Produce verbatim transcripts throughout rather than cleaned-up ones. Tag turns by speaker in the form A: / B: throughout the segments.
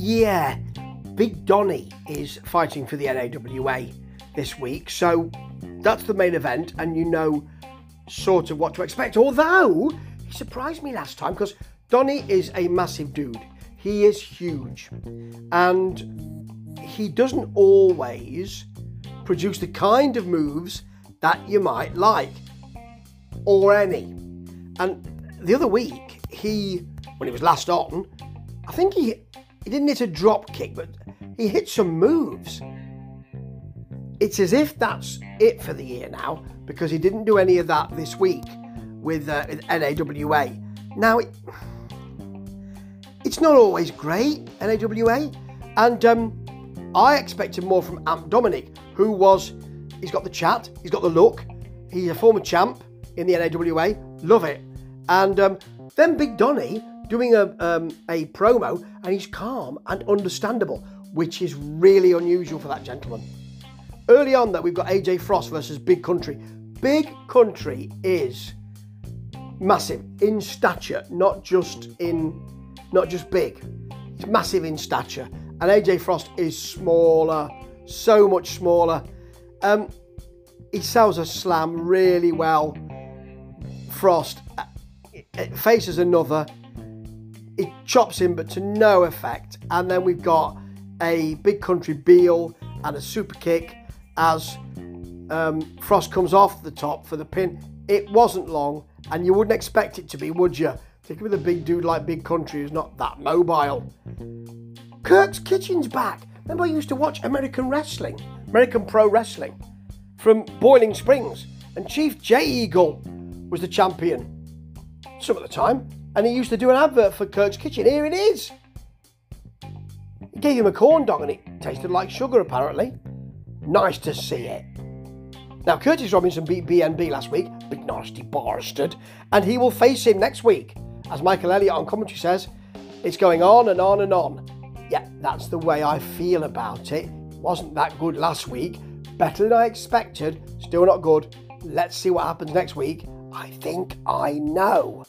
A: Yeah, Big Donny is fighting for the N A W A this week, so that's the main event, and you know sort of what to expect. Although, he surprised me last time, because Donny is a massive dude. He is huge, and he doesn't always produce the kind of moves that you might like, or any. And the other week, he, when he was last on, I think he, he didn't hit a drop kick, but he hit some moves. It's as if that's it for the year now, because he didn't do any of that this week with, uh, with N A W A. Now, it, it's not always great, N A W A, and um, I expected more from Amp Dominic, who was, he's got the chat, he's got the look, he's a former champ in the N A W A, love it. And um, then Big Donny doing a, um, a promo, and he's calm and understandable, which is really unusual for that gentleman. Early on, though, we've got A J Frost versus Big Country. Big Country is massive in stature, not just in, not just big. He's massive in stature, and A J Frost is smaller, so much smaller. Um, he sells a slam really well. Frost faces another. It chops him, but to no effect. And then we've got a Big Country Beal and a super kick as um, Frost comes off the top for the pin. It wasn't long, and you wouldn't expect it to be, would you? Particularly with a big dude like Big Country who's not that mobile. Kirk's Kitchen's back. Remember, I used to watch American wrestling, American Pro Wrestling, from Boiling Springs, and Chief J Eagle was the champion some of the time, and he used to do an advert for Kirk's Kitchen. Here it is. He gave him a corn dog, and it tasted like sugar, apparently. Nice to see it. Now, Curtis Robinson beat B N B last week, big nasty bastard, and he will face him next week. As Michael Elliott on commentary says, it's going on and on and on. Yeah, that's the way I feel about it. Wasn't that good last week. Better than I expected. Still not good. Let's see what happens next week. I think I know.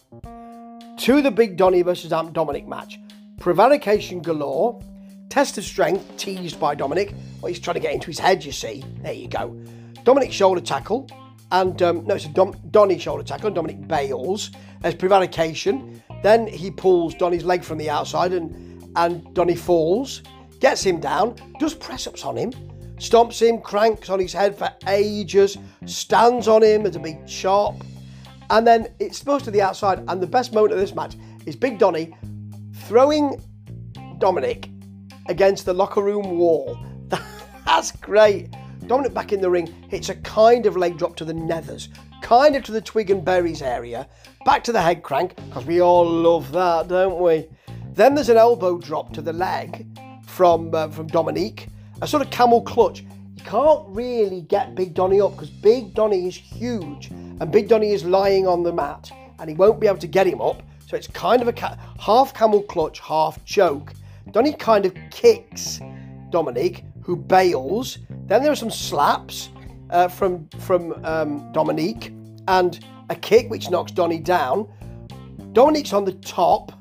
A: To the Big Donny versus Amp Dominic match. Prevarication galore. Test of strength teased by Dominic. Well, he's trying to get into his head, you see. There you go. Dominic shoulder tackle. And, um, no, it's a Dom- Donny shoulder tackle. And Dominic bails. There's prevarication. Then he pulls Donny's leg from the outside and, and Donny falls. Gets him down. Does press-ups on him. Stomps him. Cranks on his head for ages. Stands on him as a big chop. And then it's supposed to the outside. And the best moment of this match is Big Donny throwing Dominic against the locker room wall. That's great. Dominic back in the ring, hits a kind of leg drop to the nethers, kind of to the twig and berries area, back to the head crank, because we all love that, don't we? Then there's an elbow drop to the leg from uh, from Dominique, a sort of camel clutch. You can't really get Big Donny up because Big Donny is huge, and Big Donny is lying on the mat, and he won't be able to get him up, so it's kind of a ca- half camel clutch, half choke. Donny kind of kicks Dominique, who bails. Then there are some slaps uh, from from um, Dominique and a kick which knocks Donny down. Dominique's on the top,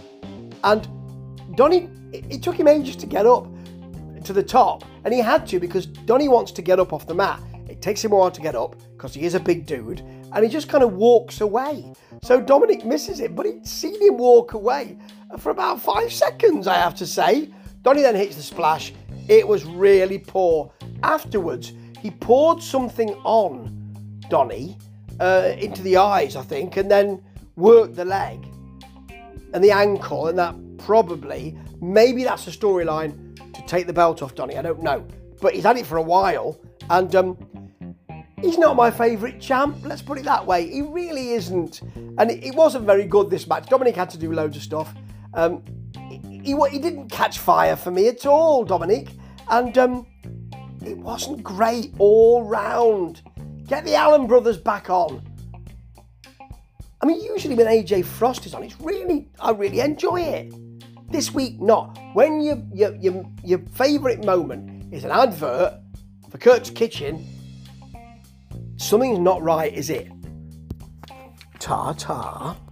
A: and Donny, it, it took him ages to get up to the top, and he had to because Donny wants to get up off the mat. It takes him a while to get up because he is a big dude, and he just kind of walks away. So Dominic misses it, but he'd seen him walk away for about five seconds, I have to say. Donny then hits the splash. It was really poor. Afterwards, he poured something on Donny uh, into the eyes, I think, and then worked the leg and the ankle, and that probably, maybe that's a storyline to take the belt off Donny. I don't know. But he's had it for a while, and um, he's not my favourite champ, let's put it that way. He really isn't. And it, it wasn't very good, this match. Dominic had to do loads of stuff. Um, he, he, he didn't catch fire for me at all, Dominic. And um, it wasn't great all round. Get the Allen brothers back on. I mean, usually when A J Frost is on, it's really, I really enjoy it. This week, not. When your your your, your favourite moment is an advert for Kirk's Kitchen, something's not right, is it? Ta-ta.